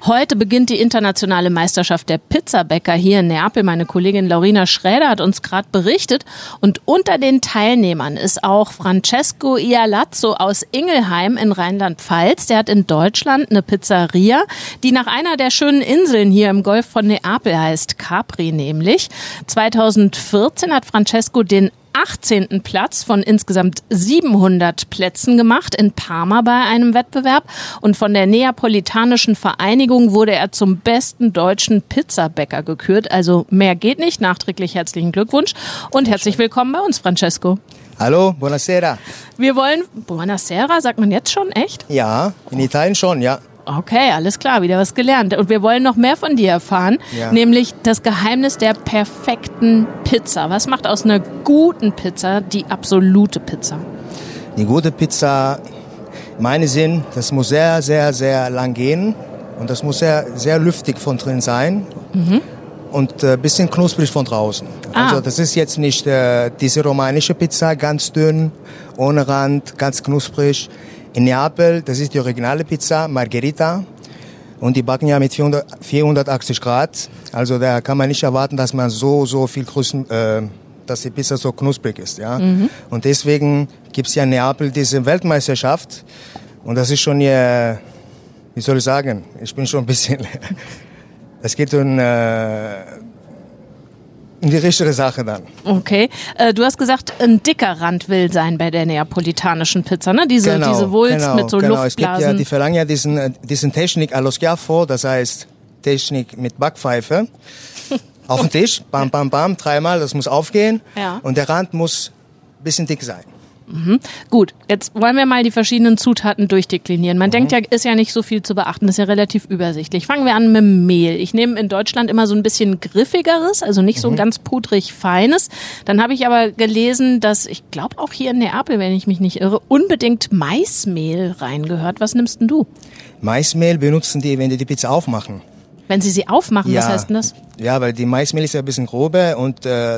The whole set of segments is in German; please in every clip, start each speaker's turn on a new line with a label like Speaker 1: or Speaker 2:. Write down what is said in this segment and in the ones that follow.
Speaker 1: Heute beginnt die internationale Meisterschaft der Pizzabäcker hier in Neapel. Meine Kollegin Laurina Schräder hat uns gerade berichtet. Und unter den Teilnehmern ist auch Francesco Ialazzo aus Ingelheim in Rheinland-Pfalz. Der hat in Deutschland eine Pizzeria, die nach einer der schönen Inseln hier im Golf von Neapel heißt, Capri nämlich. 2014 hat Francesco den 18. Platz von insgesamt 700 Plätzen gemacht in Parma bei einem Wettbewerb und von der Neapolitanischen Vereinigung wurde er zum besten deutschen Pizzabäcker gekürt. Also mehr geht nicht. Nachträglich herzlichen Glückwunsch und herzlich willkommen bei uns, Francesco.
Speaker 2: Hallo, buonasera.
Speaker 1: Wir wollen, buonasera, sagt man jetzt schon, echt?
Speaker 2: Ja, in Italien schon, ja.
Speaker 1: Okay, alles klar, wieder was gelernt. Und wir wollen noch mehr von dir erfahren, nämlich das Geheimnis der perfekten Pizza. Was macht aus einer guten Pizza die absolute Pizza?
Speaker 2: Die gute Pizza, meine Sinn, das muss sehr, sehr, sehr lang gehen und das muss sehr, sehr lüftig von drin sein und ein bisschen knusprig von draußen. Also das ist jetzt nicht diese romanische Pizza, ganz dünn, ohne Rand, ganz knusprig. In Neapel, das ist die originale Pizza, Margherita. Und die backen ja mit 480 Grad. Also da kann man nicht erwarten, dass man so viel dass die Pizza so knusprig ist. Ja? Und deswegen gibt es ja in Neapel diese Weltmeisterschaft. Und das ist schon hier, wie soll ich sagen, ich bin schon ein bisschen, das geht in die richtige Sache dann.
Speaker 1: Okay. Du hast gesagt, ein dicker Rand will sein bei der neapolitanischen Pizza, ne? Diese Wulst mit so Luftblasen.
Speaker 2: Es gibt ja, die verlangen ja diesen Technik allo schiaffo, das heißt Technik mit Backpfeife. Auf den Tisch, bam, bam, bam, dreimal, das muss aufgehen. Ja. Und der Rand muss ein bisschen dick sein.
Speaker 1: Gut, jetzt wollen wir mal die verschiedenen Zutaten durchdeklinieren. Man denkt ja, ist ja nicht so viel zu beachten, das ist ja relativ übersichtlich. Fangen wir an mit dem Mehl. Ich nehme in Deutschland immer so ein bisschen griffigeres, also nicht so ein ganz pudrig feines. Dann habe ich aber gelesen, dass, ich glaube auch hier in Neapel, wenn ich mich nicht irre, unbedingt Maismehl reingehört. Was nimmst denn du?
Speaker 2: Maismehl benutzen die, wenn die Pizza aufmachen.
Speaker 1: Wenn sie aufmachen, was heißt denn das? Ja,
Speaker 2: weil die Maismehl ist ja ein bisschen grober und der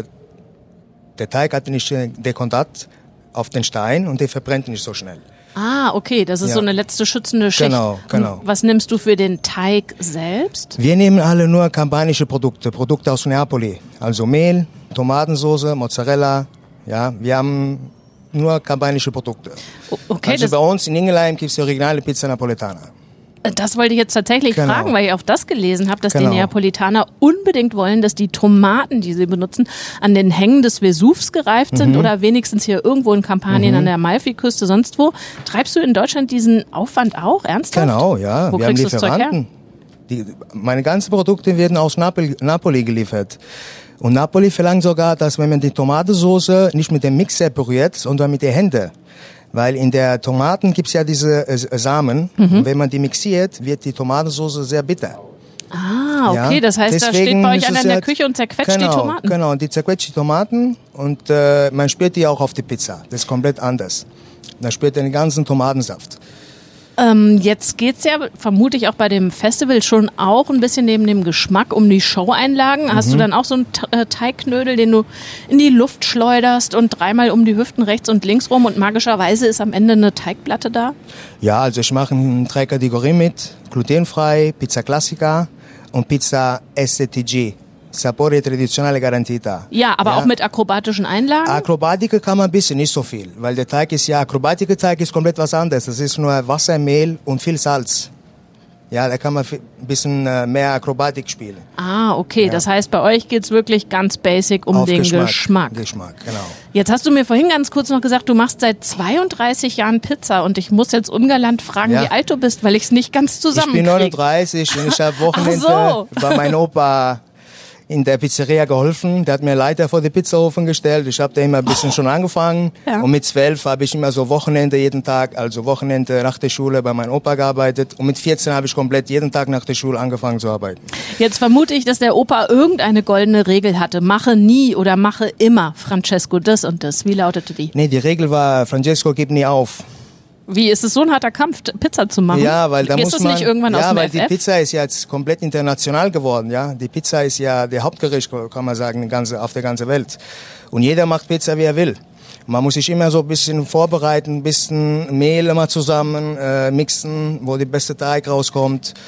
Speaker 2: Teig hat nicht den Kontakt auf den Stein und der verbrennt nicht so schnell.
Speaker 1: Ah, okay, das ist so eine letzte schützende Schicht.
Speaker 2: Genau.
Speaker 1: Was nimmst du für den Teig selbst?
Speaker 2: Wir nehmen alle nur campanische Produkte aus Neapoli. Also Mehl, Tomatensauce, Mozzarella. Ja, wir haben nur campanische Produkte.
Speaker 1: Okay,
Speaker 2: also bei uns in Ingelheim gibt es die originale Pizza Napoletana.
Speaker 1: Das wollte ich jetzt tatsächlich fragen, weil ich auch das gelesen habe, dass die Neapolitaner unbedingt wollen, dass die Tomaten, die sie benutzen, an den Hängen des Vesuvs gereift sind oder wenigstens hier irgendwo in Kampanien an der Amalfiküste, sonst wo. Treibst du in Deutschland diesen Aufwand auch ernsthaft?
Speaker 2: Genau, ja.
Speaker 1: Wo kriegst du das Zeug her?
Speaker 2: Meine ganzen Produkte werden aus Napoli geliefert. Und Napoli verlangt sogar, dass wenn man die Tomatensauce nicht mit dem Mixer püriert, sondern mit den Händen. Weil in der Tomaten gibt's ja diese Samen. Und wenn man die mixiert, wird die Tomatensauce sehr bitter.
Speaker 1: Ah, okay. Ja? Das heißt, deswegen da steht bei euch einer in der Küche und zerquetscht die Tomaten?
Speaker 2: Genau, die zerquetscht die Tomaten und man spürt die auch auf die Pizza. Das ist komplett anders. Man spürt den ganzen Tomatensaft.
Speaker 1: Jetzt geht's ja, vermute ich auch bei dem Festival schon auch ein bisschen neben dem Geschmack um die Showeinlagen. Hast du dann auch so einen Teigknödel, den du in die Luft schleuderst und dreimal um die Hüften rechts und links rum und magischerweise ist am Ende eine Teigplatte da? Ja,
Speaker 2: also ich mache 3 Kategorien mit. Glutenfrei, Pizza Classica und Pizza STG. Sapore tradizionale garantita.
Speaker 1: Ja, aber auch mit akrobatischen Einlagen?
Speaker 2: Akrobatik kann man ein bisschen, nicht so viel. Weil der Teig ist Akrobatik-Teig ist komplett was anderes. Das ist nur Wasser, Mehl und viel Salz. Ja, da kann man ein bisschen mehr Akrobatik spielen.
Speaker 1: Ah, okay. Ja. Das heißt, bei euch geht's wirklich ganz basic um den Geschmack.
Speaker 2: Geschmack, genau.
Speaker 1: Jetzt hast du mir vorhin ganz kurz noch gesagt, du machst seit 32 Jahren Pizza und ich muss jetzt ungalant fragen, wie alt du bist, weil ich es nicht ganz zusammenkriege.
Speaker 2: Ich bin 39 und ich habe Wochenende bei meinem Opa in der Pizzeria geholfen. Der hat mir Leiter vor den Pizzaofen gestellt. Ich habe da immer ein bisschen schon angefangen. Ja. Und mit 12 habe ich immer so Wochenende jeden Tag, also Wochenende nach der Schule bei meinem Opa gearbeitet. Und mit 14 habe ich komplett jeden Tag nach der Schule angefangen zu arbeiten.
Speaker 1: Jetzt vermute ich, dass der Opa irgendeine goldene Regel hatte. Mache nie oder mache immer, Francesco, das und das. Wie lautete die?
Speaker 2: Nee, die Regel war, Francesco, gib nie auf.
Speaker 1: Wie, ist es so ein harter Kampf, Pizza zu machen?
Speaker 2: Ja, weil da muss man...
Speaker 1: Ist das nicht irgendwann aus dem
Speaker 2: Ja, weil
Speaker 1: FF?
Speaker 2: die Pizza ist ja jetzt komplett international geworden, ja. Die Pizza ist ja der Hauptgericht, kann man sagen, auf der ganzen Welt. Und jeder macht Pizza, wie er will. Man muss sich immer so ein bisschen vorbereiten, ein bisschen Mehl immer zusammen mixen, wo der beste Teig rauskommt.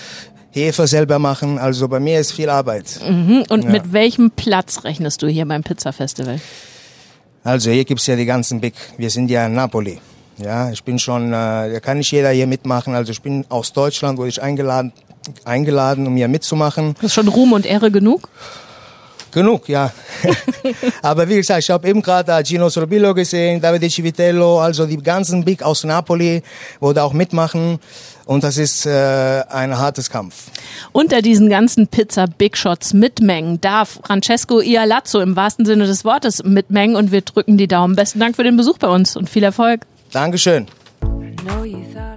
Speaker 2: Hefe selber machen. Also bei mir ist viel Arbeit.
Speaker 1: Und mit welchem Platz rechnest du hier beim Pizza-Festival?
Speaker 2: Also hier gibt's ja die ganzen Big. Wir sind ja in Napoli. Ja, ich bin schon, da kann nicht jeder hier mitmachen. Also ich bin aus Deutschland, wurde ich eingeladen, um hier mitzumachen.
Speaker 1: Das ist schon Ruhm und Ehre genug?
Speaker 2: Genug, ja. Aber wie gesagt, ich habe eben gerade Gino Sorbillo gesehen, Davide Civitello, also die ganzen Big aus Napoli, wo da auch mitmachen. Und das ist ein hartes Kampf.
Speaker 1: Unter diesen ganzen Pizza-Big Shots mitmengen darf Francesco Ialazzo im wahrsten Sinne des Wortes mitmengen und wir drücken die Daumen. Besten Dank für den Besuch bei uns und viel Erfolg.
Speaker 2: Dankeschön.